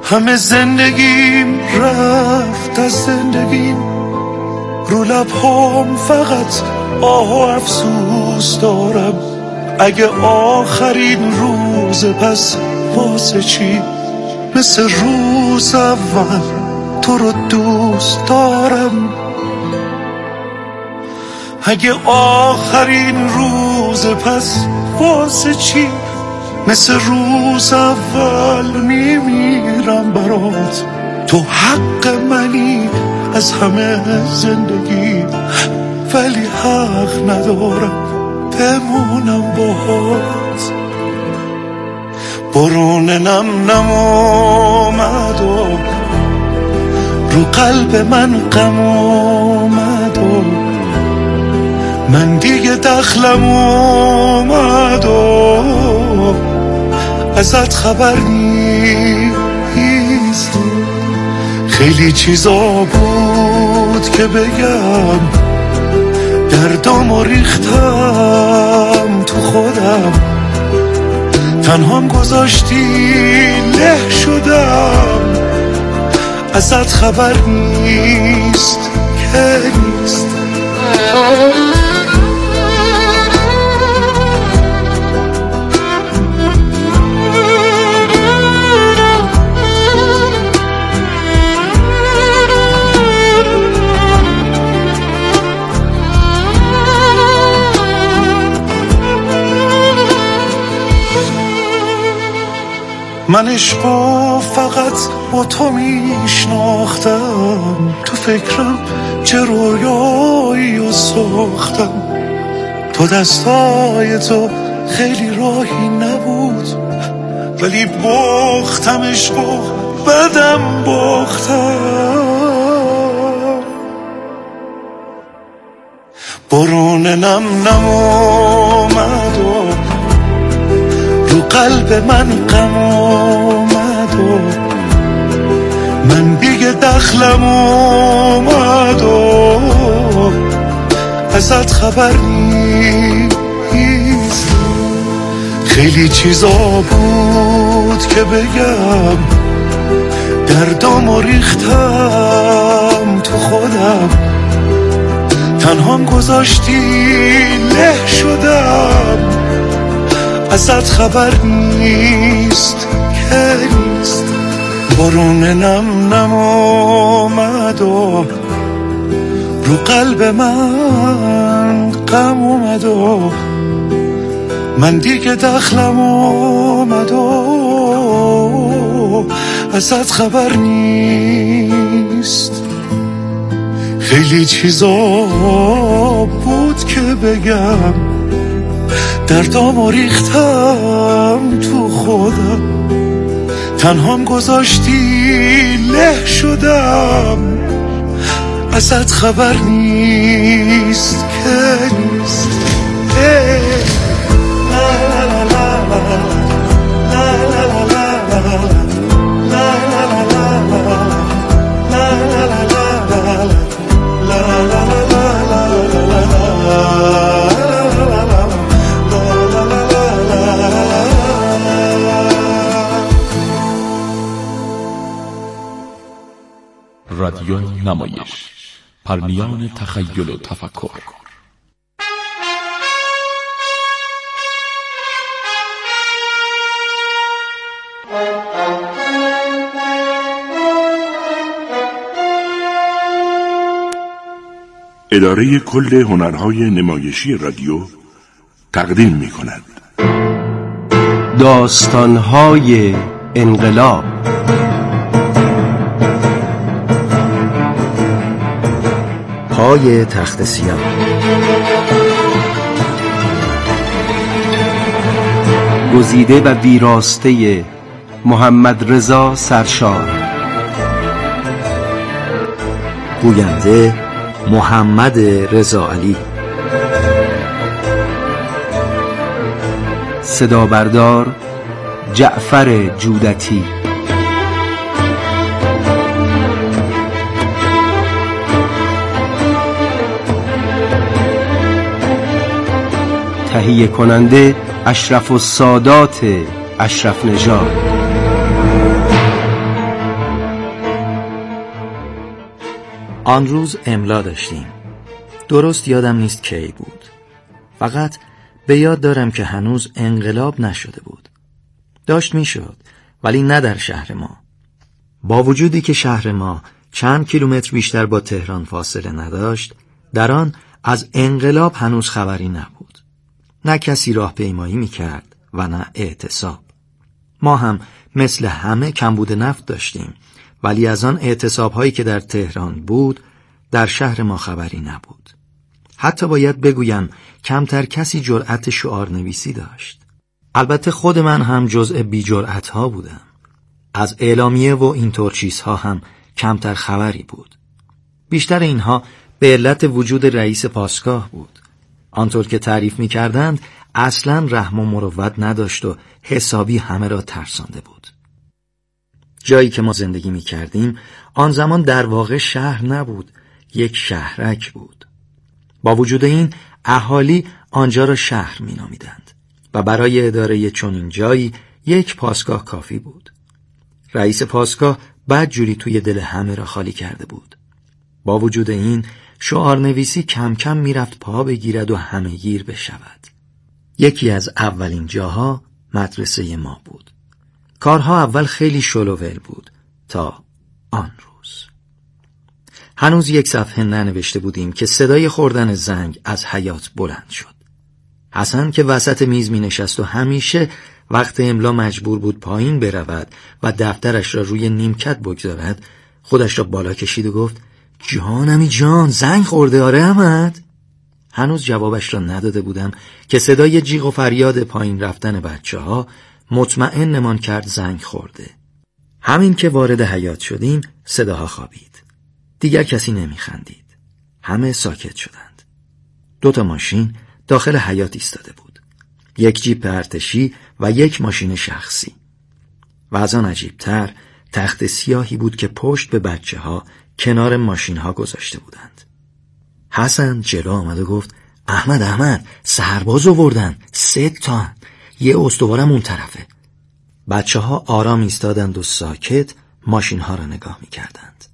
همه زندگیم رفت از زندگیم، رو لبهام فقط آه و افسوس دارم. اگه آخرین روز پس واسه چی؟ مثل روز اول تو رو دوست دارم. اگه آخرین روز پس واسه چی؟ مثل روز اول میمیرم برات. تو حق منی از همه زندگی، ولی حق ندارم بمونم باهات. برون نم اومد و رو قلب من غم اومد و من دیگه دخلم اومد و ازت خبر نیست. خیلی چیزا بود که بگم، دردامو ریختم تو خودم، تنهام گذاشتی له شدم. ازت خبر نیست که نیست. من عشقو فقط با تو میشناختم، تو فکرم چه رویایی و ساختم. تو دستای تو خیلی راهی نبود، ولی باختم عشقو بدم باختم. برون نم اومد و رو قلب من غم اومد و من دیگه دخلم اومد و ازت خبر نیست. خیلی چیزا بود که بگم، دردامو ریختم تو خودم، تنهام گذاشتی له شدم. ازت خبر نیست که نیست. برون نم اومد و رو قلب من غم اومد و من دیگه دخلم اومد و ازت خبر نیست. خیلی چیزا بود که بگم، دردامو ریختم تو خودم، تنهام گذاشتی له شدم. ازت خبر نیست که نیست. رادیو نمایش، پرمیان تخیل و تفکر. اداره کل هنرهای نمایشی رادیو تقدیم می‌کند داستان‌های انقلاب. پای تخت سیاه. گزیده و ویراسته محمد رضا سرشار. گوینده محمد رضا علی. صدا بردار جعفر جودتی. تهیه کننده اشرف السادات اشرف نژاد. آن روز املا داشتیم. درست یادم نیست کی بود. فقط به یاد دارم که هنوز انقلاب نشده بود. داشت میشد، ولی نه در شهر ما. با وجودی که شهر ما چند کیلومتر بیشتر با تهران فاصله نداشت، در آن از انقلاب هنوز خبری نبود. نه کسی راهپیمایی میکرد و نه اعتصاب. ما هم مثل همه کمبود نفت داشتیم، ولی از آن اعتصاب‌هایی که در تهران بود در شهر ما خبری نبود. حتی باید بگویم کمتر کسی جرأت شعار نویسی داشت. البته خود من هم جزء بی جرأت‌ها بودم. از اعلامیه و اینطور چیزها هم کمتر خبری بود. بیشتر اینها به علت وجود رئیس پاسگاه بود. آنطور که تعریف می‌کردند اصلاً رحم و مروت نداشت و حسابی همه را ترسانده بود. جایی که ما زندگی می‌کردیم آن زمان در واقع شهر نبود، یک شهرک بود. با وجود این اهالی آنجا را شهر می‌نامیدند و برای اداره چنین جایی یک پاسگاه کافی بود. رئیس پاسگاه بدجوری توی دل همه را خالی کرده بود. با وجود این شعار نویسی کم کم میرفت پا بگیرد و همه گیر بشود. یکی از اولین جاها مدرسه ما بود. کارها اول خیلی شلوول بود تا آن روز. هنوز یک صفحه ننوشته بودیم که صدای خوردن زنگ از حیاط بلند شد. حسن که وسط میز می نشست و همیشه وقت املا مجبور بود پایین برود و دفترش را روی نیمکت بگذارد، خودش را بالا کشید و گفت: جانمی جان، زنگ خورده آره احمد؟ هنوز جوابش را نداده بودم که صدای جیغ و فریاد پایین رفتن بچه‌ها مطمئنمان کرد زنگ خورده. همین که وارد حیاط شدیم صداها خوابید. دیگر کسی نمیخندید. همه ساکت شدند. 2 ماشین داخل حیاط ایستاده بود. یک جیپ ارتشی و یک ماشین شخصی. و از آن عجیب‌تر تخت سیاهی بود که پشت به بچه‌ها کنار ماشین‌ها گذاشته بودند. حسن جلو آمد و گفت: احمد سرباز آوردن، 3 تا، یه استوارم اون طرفه. بچه‌ها آرام ایستادند و ساکت ماشین‌ها را نگاه می‌کردند.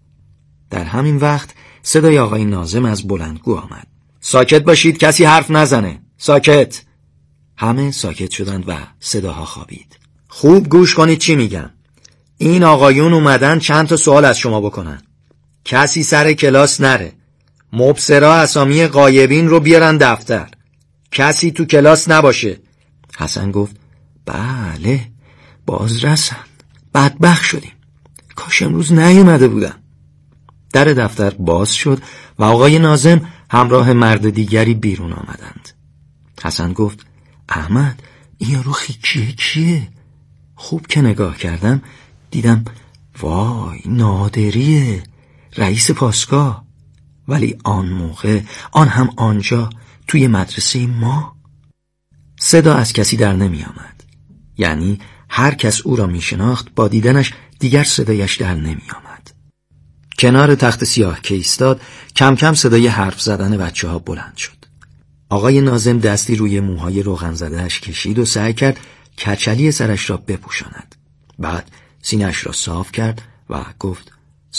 در همین وقت صدای آقای ناظم از بلندگو آمد: ساکت باشید، کسی حرف نزنه، ساکت. همه ساکت شدند و صداها خوابید. خوب گوش کنید چی میگم. این آقایون اومدن چند تا سوال از شما بکنن. کسی سر کلاس نره. مبصرا اسامی غایبین رو بیارن دفتر. کسی تو کلاس نباشه. حسن گفت: بله، باز رسن. بدبخت شدیم. کاش امروز نیومده بودم. در دفتر باز شد و آقای ناظم همراه مرد دیگری بیرون آمدند. حسن گفت: احمد، این یارو کیه؟ خوب که نگاه کردم دیدم وای نادریه، رئیس پاسگاه. ولی آن موقع، آن هم آنجا توی مدرسه ما. صدا از کسی در نمی آمد. یعنی هر کس او را می شناخت با دیدنش دیگر صدایش در نمی آمد. کنار تخت سیاه که ایستاد کم کم صدای حرف زدن بچه‌ها بلند شد. آقای ناظم دستی روی موهای روغن زده‌اش کشید و سعی کرد کچلی سرش را بپوشاند. بعد سینه‌اش را صاف کرد و گفت: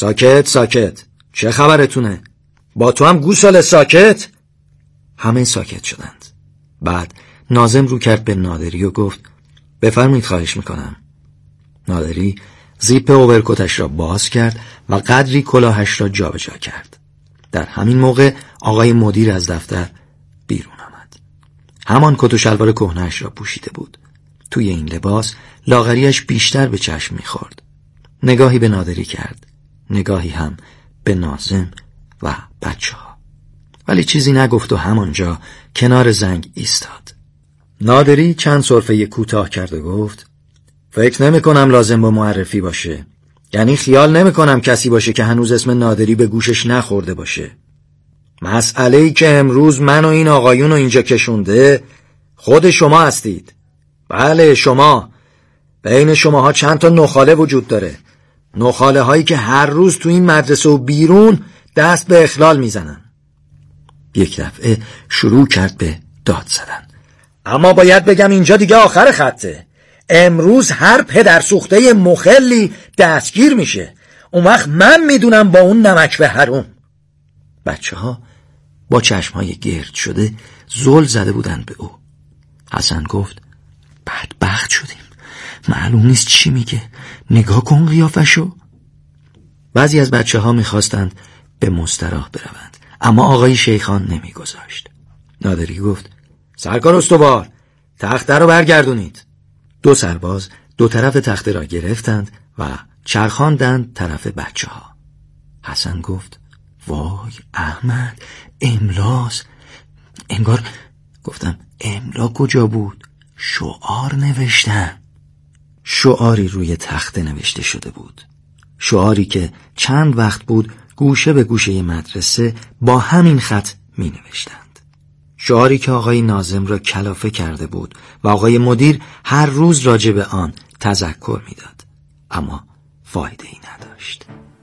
ساکت، چه خبرتونه؟ با تو هم گوساله ساکت؟ همه ساکت شدند. بعد ناظم رو کرد به نادری و گفت: بفرمایید، خواهش میکنم. نادری زیپ اوورکوتش را باز کرد و قدری کلاهش را جابجا کرد. در همین موقع آقای مدیر از دفتر بیرون آمد. همان کت و شلوار کهنه‌اش را پوشیده بود. توی این لباس لاغریش بیشتر به چشم میخورد. نگاهی به نادری کرد، نگاهی هم به ناظم و بچه‌ها، ولی چیزی نگفت و همانجا کنار زنگ ایستاد. نادری چند سرفه کوتاه کرد و گفت: فکر نمی کنم لازم با معرفی باشه. یعنی خیال نمی کنم کسی باشه که هنوز اسم نادری به گوشش نخورده باشه. مسئله‌ای که امروز من و این آقایون رو اینجا کشونده خود شما هستید. بله، شما. بین شماها چند تا نخاله وجود داره. نخاله هایی که هر روز تو این مدرسه و بیرون دست به اخلال میزنن. یک دفعه شروع کرد به داد زدن. اما باید بگم اینجا دیگه آخر خطه. امروز هر پدر سوخته مخلی دستگیر میشه. اون وقت من میدونم با اون نمک به حروم. بچه ها با چشمهای گرد شده زل زده بودن به او. حسن گفت بدبخت شدیم، معلوم نیست چی میگه، نگاه کن قیافشو. بعضی از بچه ها میخواستند به مستراح بروند، اما آقای شیخان نمیگذاشت. نادری گفت سرکار استوار، تخته رو برگردونید. 2 سرباز 2 طرف تخته را گرفتند و چرخاندند طرف بچه ها. حسن گفت وای احمد، املاست. انگار گفتم املا کجا بود؟ شعار نوشتم. شعاری روی تخته نوشته شده بود، شعاری که چند وقت بود گوشه به گوشه مدرسه با همین خط می نوشتند. شعاری که آقای ناظم را کلافه کرده بود و آقای مدیر هر روز راجع به آن تذکر می داد، اما فایده ای نداشت.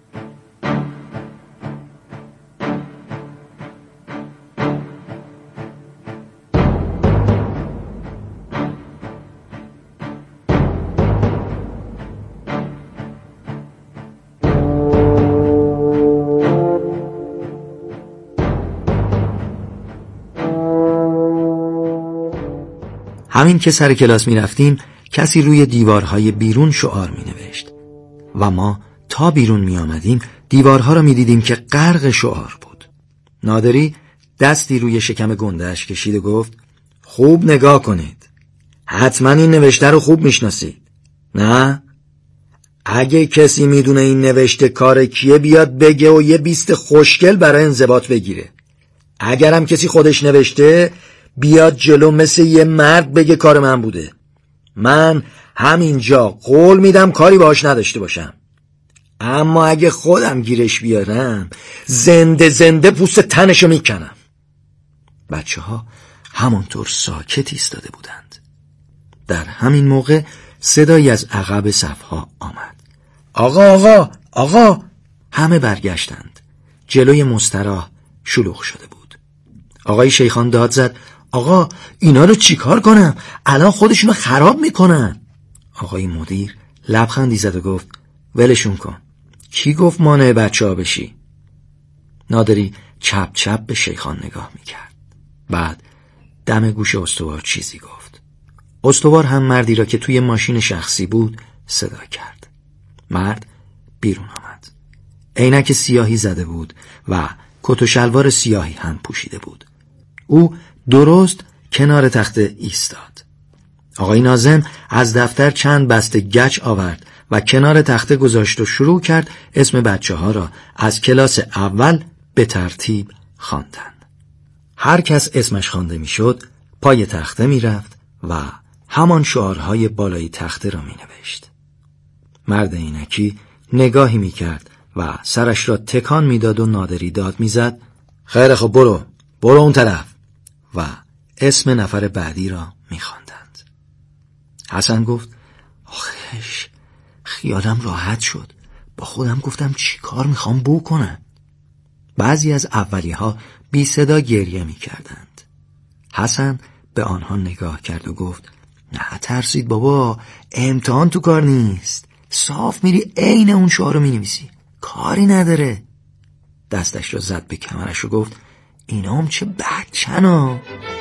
همین که سر کلاس می رفتیم کسی روی دیوارهای بیرون شعار می نوشت و ما تا بیرون می آمدیم دیوارها را می دیدیم که غرق شعار بود. نادری دستی روی شکم گنده‌اش کشید و گفت خوب نگاه کنید، حتما این نوشته رو خوب می شناسید، نه؟ اگه کسی می دونه این نوشته کار کیه بیاد بگه و یه بیست خوشگل برای انضباط بگیره. اگرم کسی خودش نوشته بیاد جلو مثل یه مرد بگه کار من بوده. من همینجا قول میدم کاری باهاش نداشته باشم، اما اگه خودم گیرش بیارم زنده زنده پوست تنشو میکنم. بچه ها همونطور ساکت ایستاده بودند. در همین موقع صدایی از عقب صفها آمد. آقا آقا آقا. همه برگشتند. جلوی مستراح شلوغ شده بود. آقای شیخان داد زد آقا اینا رو چیکار کنم؟ الان خودشونو خراب میکنن. آقای مدیر لبخندی زد و گفت ولشون کن. کی گفت مانع بچه ها بشی؟ نادری چپ چپ به شیخان نگاه میکرد. بعد دم گوش استوار چیزی گفت. استوار هم مردی را که توی ماشین شخصی بود صدا کرد. مرد بیرون آمد. عینک سیاهی زده بود و کت و شلوار سیاهی هم پوشیده بود. او درست کنار تخته ایستاد. آقای ناظم از دفتر چند بسته گچ آورد و کنار تخته گذاشت و شروع کرد اسم بچه ها را از کلاس اول به ترتیب خواندن. هر کس اسمش خوانده میشد پای تخته می رفت و همان شعارهای بالای تخته را می نوشت. مرد عینکی نگاهی می کرد و سرش را تکان می داد و نادری داد می زد خیلی خب برو اون طرف، و اسم نفر بعدی را می خواندند. حسن گفت آخش خیالم راحت شد. با خودم گفتم چی کار میخوام بکنم. بعضی از اولی ها بی صدا گریه می کردند. حسن به آنها نگاه کرد و گفت نه ترسید بابا، امتحان تو کار نیست، صاف میری عین اون شعار رو می نویسی، کاری نداره. دستش را زد به کمرش و گفت اینا هم چه بچنا.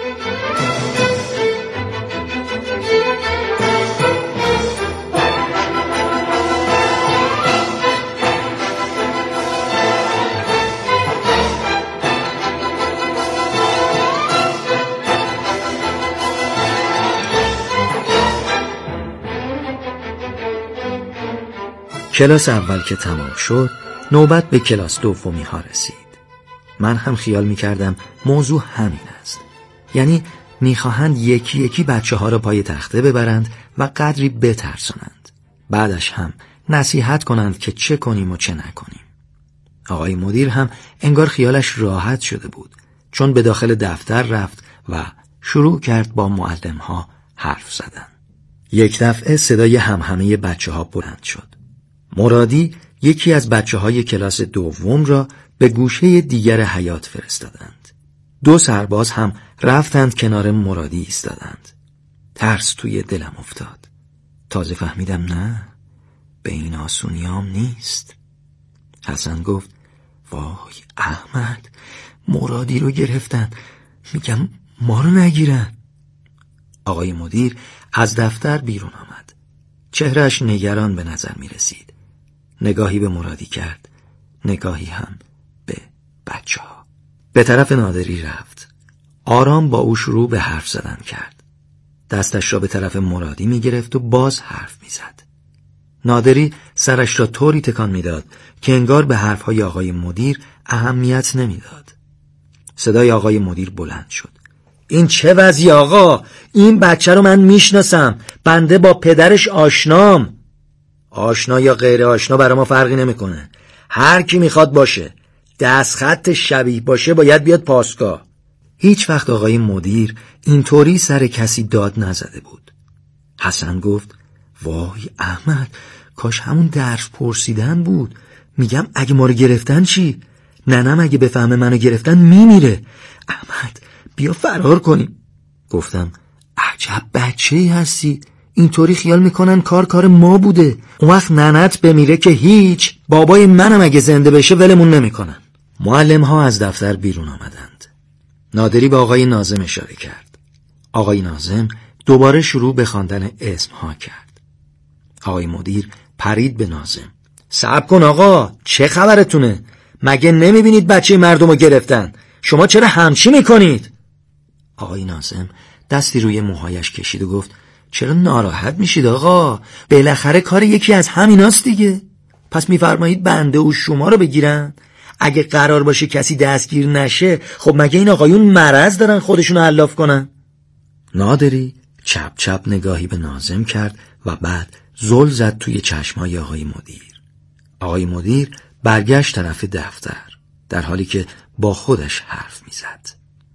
کلاس اول که تمام شد نوبت به کلاس دومی ها رسید. من هم خیال می کردم موضوع همین است، یعنی می خواهند یکی یکی بچه ها را پای تخته ببرند و قدری بترسانند، بعدش هم نصیحت کنند که چه کنیم و چه نکنیم. آقای مدیر هم انگار خیالش راحت شده بود، چون به داخل دفتر رفت و شروع کرد با معلم ها حرف زدن. یک دفعه صدای همهمه بچه ها بلند شد. مرادی یکی از بچه های کلاس دوم را به گوشه دیگر حیاط فرستادند. 2 سرباز هم رفتند کنار مرادی ایستادند. ترس توی دلم افتاد. تازه فهمیدم نه، به این آسونیام نیست. حسن گفت وای احمد، مرادی رو گرفتن، میگم ما رو نگیرن. آقای مدیر از دفتر بیرون آمد. چهرهش نگران به نظر می رسید. نگاهی به مرادی کرد، نگاهی هم به بچه ها. به طرف نادری رفت. آرام با او شروع به حرف زدن کرد. دستش را به طرف مرادی می گرفت و باز حرف می زد. نادری سرش را طوری تکان می داد که انگار به حرفهای آقای مدیر اهمیت نمی داد. صدای آقای مدیر بلند شد. این چه وضعی آقا؟ این بچه رو من میشناسم، بنده با پدرش آشنام. آشنا یا غیر آشنا برای ما فرقی نمیکنه. هر کی میخواد باشه، دستخط شبیه باشه باید بیاد پاسگاه. هیچ وقت آقای مدیر اینطوری سر کسی داد نزده بود. حسن گفت وای احمد، کاش همون درس پرسیدن بود. میگم اگه ما رو گرفتن چی؟ ننم اگه بفهمه منو گرفتن میمیره. احمد بیا فرار کنیم. گفتم عجب بچه‌ای هستی، اینطوری خیال میکنن کار ما بوده. اون وقت ننت بمیره که هیچ، بابای منم اگه زنده بشه ولمون نمیکنن. معلم ها از دفتر بیرون آمدند. نادری به آقای ناظم اشاره کرد. آقای ناظم دوباره شروع به خواندن اسم ها کرد. آقای مدیر پرید به ناظم. صبر کن آقا، چه خبرتونه؟ مگه نمیبینید بچه مردمو گرفتن؟ شما چرا همچی میکنید؟ آقای ناظم دستی روی موهایش کشید و گفت چرا ناراحت میشید آقا؟ بالاخره کار یکی از همیناست دیگه. پس میفرمایید بنده و شما رو بگیرن؟ اگه قرار باشه کسی دستگیر نشه، خب مگه این آقایون مرض دارن خودشونو علاف کنن؟ نادری چپ چپ نگاهی به ناظم کرد و بعد زل زد توی چشمای آقای مدیر. آقای مدیر برگشت طرف دفتر در حالی که با خودش حرف میزد.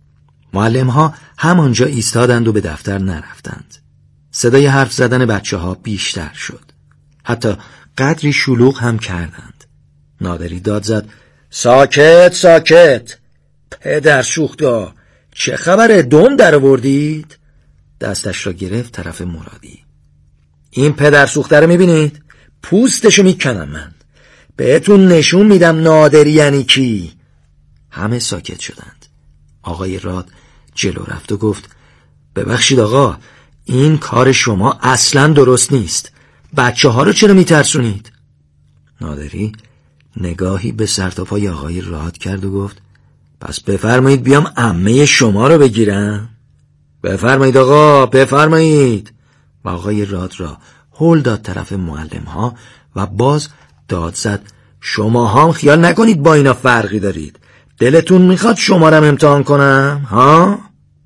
معلم ها همانجا ایستادند و به دفتر نرفتند. صدای حرف زدن بچه ها بیشتر شد. حتی قدری شلوغ هم کردند. نادری داد زد ساکت ساکت. پدر سوختا، چه خبره؟ دم در آوردید؟ دستش را گرفت طرف مرادی. این پدر سوخته رو میبینید؟ پوستشو میکنم من. بهتون نشون میدم نادری یعنی کی. همه ساکت شدند. آقای راد جلو رفت و گفت ببخشید آقا، این کار شما اصلا درست نیست. بچه ها رو چرا میترسونید؟ نادری نگاهی به سرتاپای آقای راد کرد و گفت پس بفرمایید بیام عمه شما رو بگیرم. بفرمایید آقا، بفرمایید. و آقای راد را هل داد طرف معلم ها و باز داد زد شما هم خیال نکنید با اینا فرقی دارید. دلتون میخواد شما رو امتحان کنم ها؟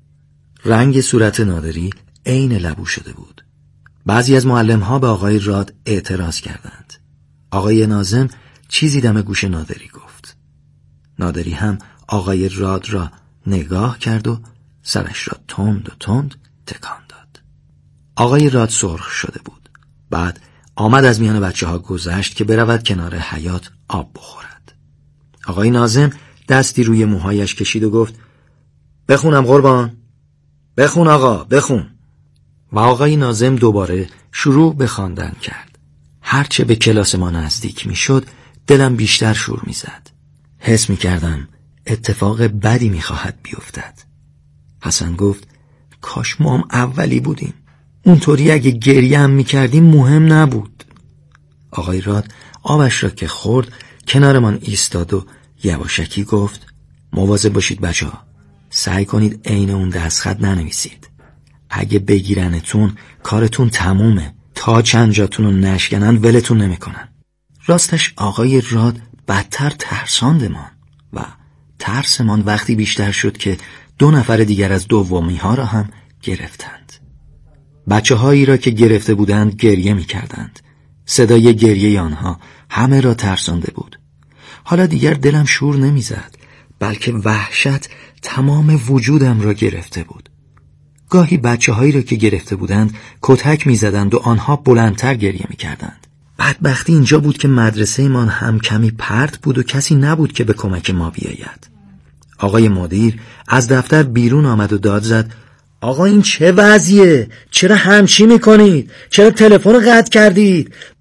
رنگ صورت نادری عین لبو شده بود. بعضی از معلم ها به آقای راد اعتراض کردند. آقای ناظم چیزی دم گوش نادری گفت. نادری هم آقای راد را نگاه کرد و سرش را تند و تند تکان داد. آقای راد سرخ شده بود. بعد آمد از میان بچه ها گذشت که برود کنار حیاط آب بخورد. آقای ناظم دستی روی موهایش کشید و گفت بخونم قربان؟ بخون آقا، بخون. و آقای ناظم دوباره شروع به خواندن کرد. هرچه به کلاس ما نزدیک می شد دلم بیشتر شور می زد. حس می کردم اتفاق بدی می خواهد بیفتد. حسن گفت کاش ما هم اولی بودیم. اونطوری اگه گریه هم می کردیم مهم نبود. آقای راد آبش را که خورد کنارمان ایستاد و یواشکی گفت مواظب باشید بچه ها. سعی کنید عین اون دستخط ننویسید. اگه بگیرنتون کارتون تمومه. تا چند جاتون رو نشکنن ولتون نمیکنن. راستش آقای راد بدتر ترساندمان و ترسمان وقتی بیشتر شد که 2 نفر دیگر از دومی ها را هم گرفتند. بچه هایی را که گرفته بودند گریه می کردند. صدای گریه آنها همه را ترسانده بود. حالا دیگر دلم شور نمی زد، بلکه وحشت تمام وجودم را گرفته بود. گاهی بچه هایی را که گرفته بودند کتک می زدند و آنها بلندتر گریه می کردند. بدبختی اینجا بود که مدرسه من هم کمی پرت بود و کسی نبود که به کمک ما بیاید. آقای مدیر از دفتر بیرون آمد و داد زد آقا این چه وضعیه؟ چرا همچی میکنید؟ چرا تلفن رو قطع کردید؟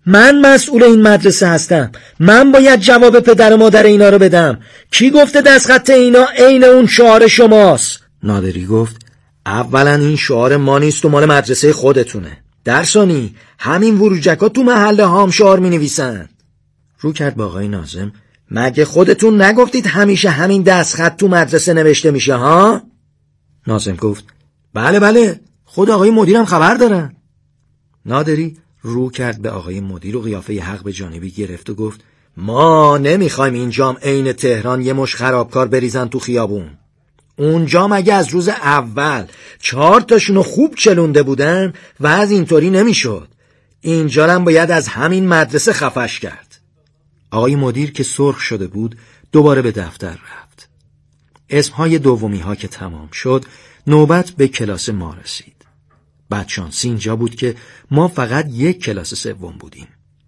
من مسئول این مدرسه هستم. من باید جواب پدر و مادر اینا رو بدم. کی گفته دستخط اینا عین اون شعار شماست؟ نادری گفت اولا این شعار ما نیست و مال مدرسه خودتونه. در ثانی همین وروجکا تو محله هام شعار می نویسن. رو کرد با آقای ناظم. مگه خودتون نگفتید همیشه همین دستخط تو مدرسه نوشته میشه ها؟ ناظم گفت بله خود آقای مدیرم خبر دارن. نادری رو کرد به آقای مدیر و قیافه حق به جانبی گرفت و گفت ما نمیخوایم اینجام عین تهران یه مش خرابکار بریزن تو خیابون. اونجا مگه از روز اول 4 تاشونو خوب چلونده بودن و از اینطوری نمیشد. اینجا هم باید از همین مدرسه خفش کرد. آقای مدیر که سرخ شده بود دوباره به دفتر رفت. اسمهای دومی ها که تمام شد نوبت به کلاس ما رسید. بدشانسی اینجا بود که ما فقط یک کلاس سوم بودیم.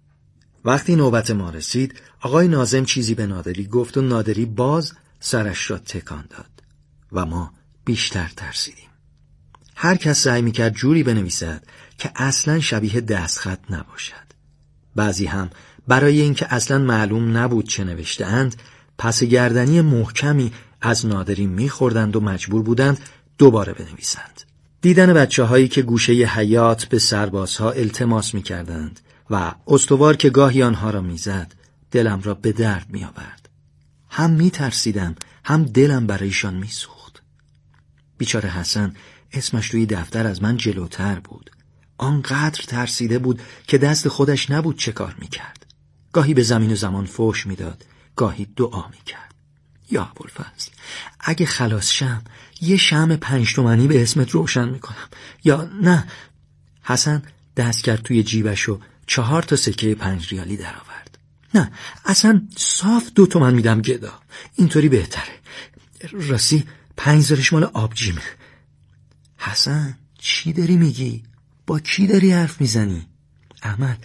وقتی نوبت ما رسید آقای ناظم چیزی به نادری گفت و نادری باز سرش را تکان داد و ما بیشتر ترسیدیم. هر کس سعی میکرد جوری بنویسد که اصلاً شبیه دستخط نباشد. بعضی هم برای اینکه اصلاً معلوم نبود چه نوشته اند پس گردنی محکمی از نادری میخوردند و مجبور بودند دوباره بنویسند. دیدن بچه‌هایی که گوشه حیات به سربازها التماس می‌کردند و استوار که گاهی آنها را می‌زد دلم را به درد می‌آورد. هم می‌ترسیدم هم دلم برایشان می‌سوخت. بیچاره حسن اسمش توی دفتر از من جلوتر بود. آنقدر ترسیده بود که دست خودش نبود چه کار می‌کرد. گاهی به زمین و زمان فحش می‌داد، گاهی دعا می‌کرد. یا ابوالفضل اگه خلاص شم یه شمع 5 تومانی به اسمت روشن میکنم. یا نه. حسن دست کرد توی جیبش و 4 تا سکه 5 ریالی در آورد. نه اصلا صاف 2 تومن میدم گدا، اینطوری بهتره. راستی 5 زرش مال آبجیمه. حسن چی داری میگی؟ با کی داری حرف میزنی؟ احمد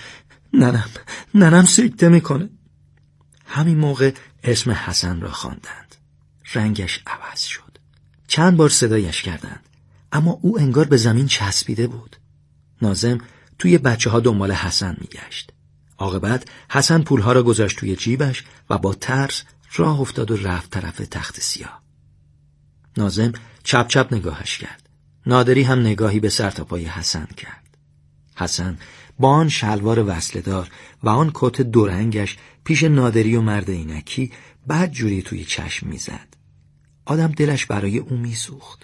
ننم سکته میکنه. همین موقع اسم حسن را خواندند. رنگش عوض شد. چند بار صدایش کردند اما او انگار به زمین چسبیده بود. ناظم توی بچه‌ها دنبال حسن میگشت. عاقبت حسن پولها را گذاشت توی جیبش و با ترس راه افتاد و رفت طرف تخت سیاه. ناظم چپ چپ نگاهش کرد. نادری هم نگاهی به سر تا پای حسن کرد. حسن با آن شلوار وصله‌دار و آن کت دورنگش پیش نادری و مرد عینکی بد جوری توی چشم میزد. آدم دلش برای او میسوخت.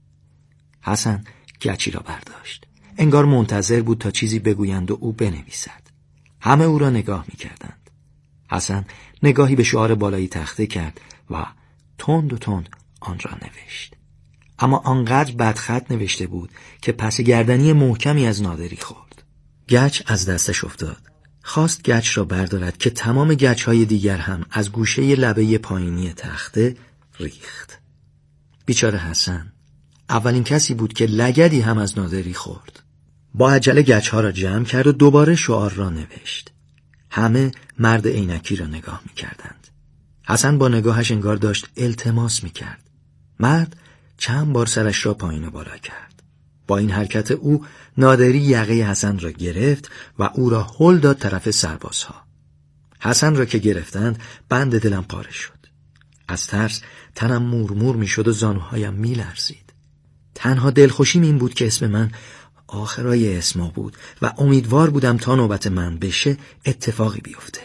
حسن گچی را برداشت. انگار منتظر بود تا چیزی بگویند و او بنویسد. همه او را نگاه میکردند. حسن نگاهی به شعار بالای تخته کرد و تند و تند آن را نوشت. اما آنقدر بدخط نوشته بود که پس گردنی محکمی از نادری خورد. گچ از دستش افتاد. خواست گچ را بردارد که تمام گچ‌های دیگر هم از گوشه لبه پایینی تخته ریخت. بیچاره حسن اولین کسی بود که لگدی هم از نادری خورد. با عجله گچ‌ها را جمع کرد و دوباره شعار را نوشت. همه مرد عینکی را نگاه می‌کردند. حسن با نگاهش انگار داشت التماس می‌کرد. مرد چند بار سرش را پایین و بالا کرد. با این حرکت او نادری یقه حسن را گرفت و او را هل داد طرف سربازها. حسن را که گرفتند بند دلم پاره شد. از ترس تنم مورمور می شد و زانوهایم می لرزید. تنها دلخوشیم این بود که اسم من آخرای اسما بود و امیدوار بودم تا نوبت من بشه اتفاقی بیفته.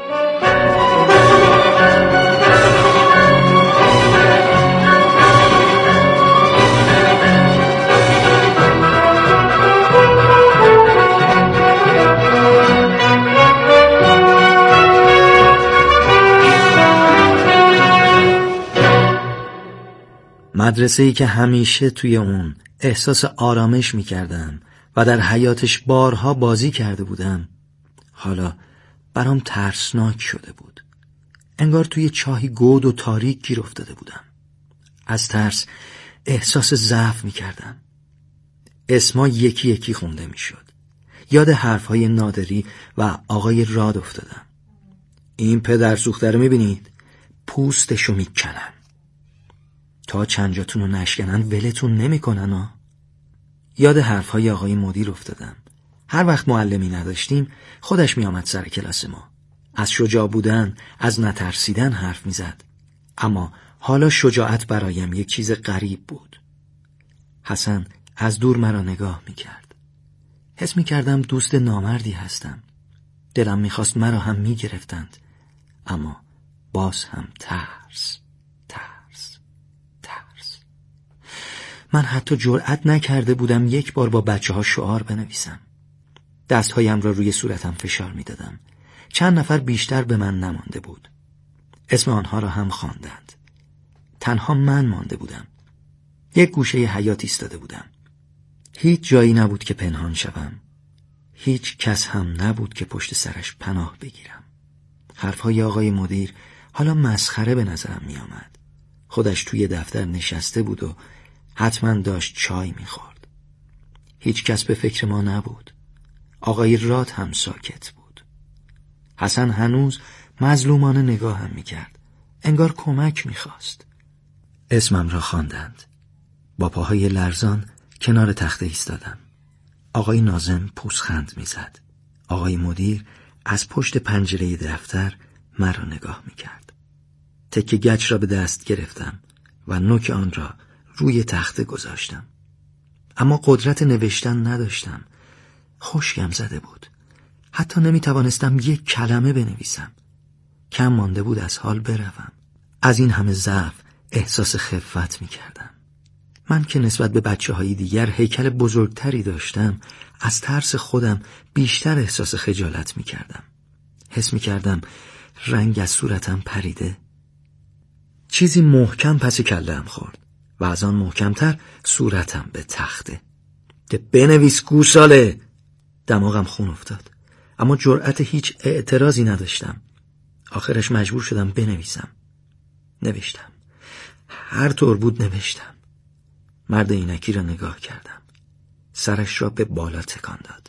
مدرسه‌ای که همیشه توی اون احساس آرامش می‌کردم و در حیاتش بارها بازی کرده بودم، حالا برام ترسناک شده بود. انگار توی چاهی گود و تاریک گیر افتاده بودم. از ترس احساس ضعف می‌کردم. اسما یکی یکی خونده می‌شد. یاد حرف‌های نادری و آقای راد افتادم. این پدر سوخته رو می‌بینید؟ پوستشو می‌کنم. تا چند جاتون رو نشکنن ولتون نمی کنن ها. یاد حرفهای آقای مدیر افتادم. هر وقت معلمی نداشتیم خودش می آمد سر کلاس ما. از شجاع بودن، از نترسیدن حرف می زد. اما حالا شجاعت برایم یک چیز غریب بود. حسن از دور مرا نگاه می کرد. حس می کردم دوست نامردی هستم. دلم می خواست مرا هم می گرفتند. اما باز هم ترس. من حتی جرأت نکرده بودم یک بار با بچه‌ها شعار بنویسم. دستهایم را روی صورتم فشار می دادم. چند نفر بیشتر به من نمانده بود. اسم آنها را هم خواندند. تنها من مانده بودم. یک گوشه حیاط ایستاده بودم. هیچ جایی نبود که پنهان شوم. هیچ کس هم نبود که پشت سرش پناه بگیرم. حرفهای آقای مدیر حالا مسخره به نظرم می آمد. خودش توی دفتر نشسته بود و حتما داشت چای می خورد. هیچ کس به فکر ما نبود. آقای راد هم ساکت بود. حسن هنوز مظلومانه نگاهم می کرد. انگار کمک می خواست. اسمم را خواندند. با پاهای لرزان کنار تخته ایستادم. آقای ناظم پوزخند می زد. آقای مدیر از پشت پنجره دفتر مرا نگاه می کرد. تکه گچ را به دست گرفتم و نوک آن را روی تخته گذاشتم. اما قدرت نوشتن نداشتم. خشکم زده بود. حتی نمی توانستم یک کلمه بنویسم. کم مانده بود از حال بروم. از این همه ضعف احساس خفت می کردم. من که نسبت به بچه‌های دیگر هیکل بزرگتری داشتم، از ترس خودم بیشتر احساس خجالت می کردم. حس می کردم رنگ از صورتم پریده. چیزی محکم پس کله‌ام خورد و از آن محکمتر صورتم به تخته. بنویس گوساله! دماغم خون افتاد. اما جرأت هیچ اعتراضی نداشتم. آخرش مجبور شدم بنویسم. نوشتم. هر طور بود نوشتم. مرد عینکی را نگاه کردم. سرش را به بالا تکان داد.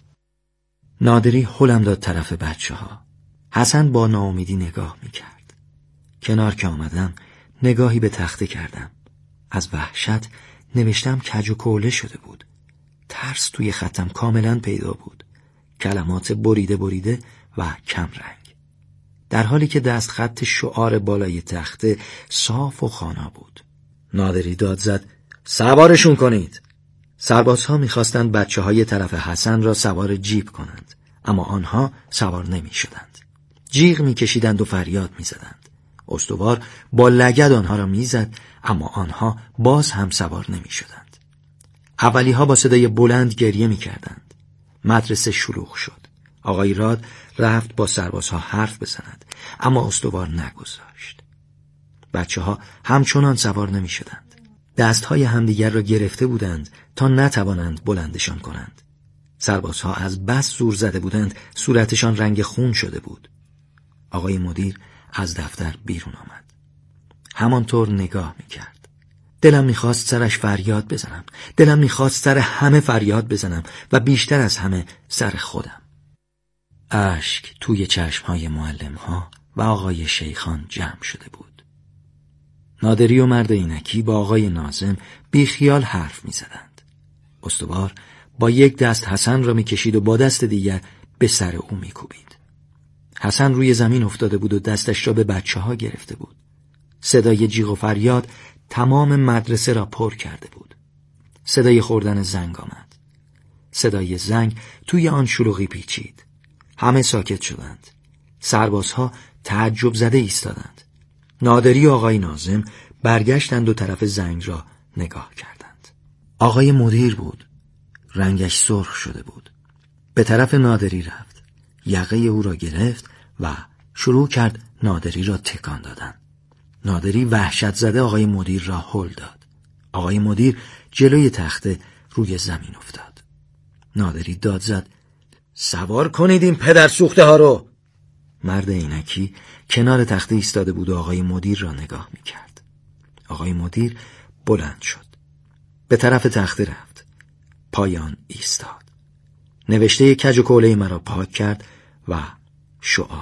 نادری هلم داد طرف بچه‌ها. حسن با ناامیدی نگاه می‌کرد. کنار که آمدم نگاهی به تخته کردم. از وحشت نوشتم کج و کوله شده بود. ترس توی خطم کاملا پیدا بود. کلمات بریده و کم رنگ. در حالی که دست خط شعار بالای تخته صاف و خوانا بود. نادری داد زد: سوارشون کنید. سربازها می‌خواستند بچه‌های طرف حسن را سوار جیپ کنند، اما آنها سوار نمی‌شدند. جیغ می‌کشیدند و فریاد می‌زدند. استوار با لگد آنها را می‌زد، اما آنها باز هم سوار نمی‌شدند. اولی‌ها با صدای بلند گریه می‌کردند. مدرسه شلوغ شد. آقای راد رفت با سربازها حرف بزند، اما استوار نگذاشت. بچه‌ها همچنان سوار نمی‌شدند. دستهای همدیگر را گرفته بودند تا نتوانند بلندشان کنند. سربازها از بس زور زده بودند صورتشان رنگ خون شده بود. آقای مدیر از دفتر بیرون آمد. همانطور نگاه می‌کرد. دلم می‌خواست سرش فریاد بزنم. دلم می‌خواست سر همه فریاد بزنم و بیشتر از همه سر خودم. اشک توی چشم‌های معلم‌ها و آقای شیخان جمع شده بود. نادری و مرد عینکی با آقای ناظم بیخیال حرف می‌زدند. استوار با یک دست حسن را می‌کشید و با دست دیگر به سر او می‌کوبید. حسن روی زمین افتاده بود و دستش را به بچه‌ها گرفته بود. صدای جیغ و فریاد تمام مدرسه را پر کرده بود. صدای خوردن زنگ آمد. صدای زنگ توی آن شلوغی پیچید. همه ساکت شدند. سربازها تعجب زده ایستادند. نادری و آقای ناظم برگشتند و طرف زنگ را نگاه کردند. آقای مدیر بود. رنگش سرخ شده بود. به طرف نادری رفت. یقه او را گرفت و شروع کرد نادری را تکان دادن. نادری وحشت زده آقای مدیر را هل داد. آقای مدیر جلوی تخته روی زمین افتاد. نادری داد زد: سوار کنید این پدر سوخته ها رو. مرد عینکی کنار تخته ایستاده بود و آقای مدیر را نگاه می‌کرد. آقای مدیر بلند شد. به طرف تخته رفت. پای آن ایستاد. نوشته کج و کوله مرا پاک کرد و شعار